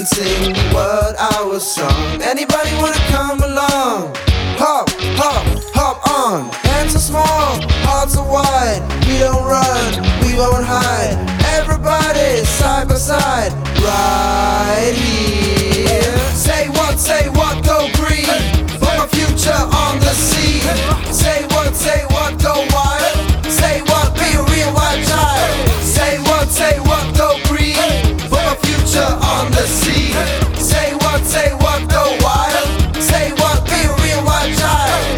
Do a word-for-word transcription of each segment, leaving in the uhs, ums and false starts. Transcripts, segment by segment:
can sing the word I was sung. Anybody wanna come along? Hop, hop, hop on. Hands are small, hearts are wide. We don't run, we won't hide. Everybody side by side, right here. Say what, say what, go green. Put my future on the sea. Say what, say what, go wild. Say what, be a real wild child. Say what, say what, go green. Put my future on the sea. Say what, say what, go wild. Say what, be a real wild child.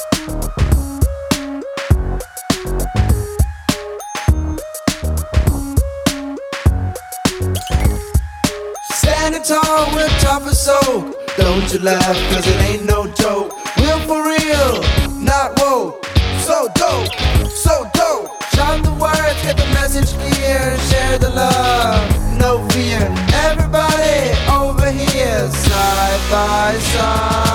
Standing tall with tough as soap. Don't you laugh, cause it ain't no joke. We're for real, not woke. So dope, so dope. Shout the words, get the message clear. Share the love, no fear. Everybody over here, side by side.